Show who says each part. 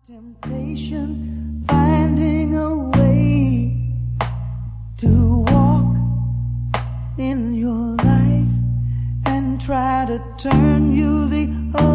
Speaker 1: Temptation, finding a way to walk in your life and try to turn you the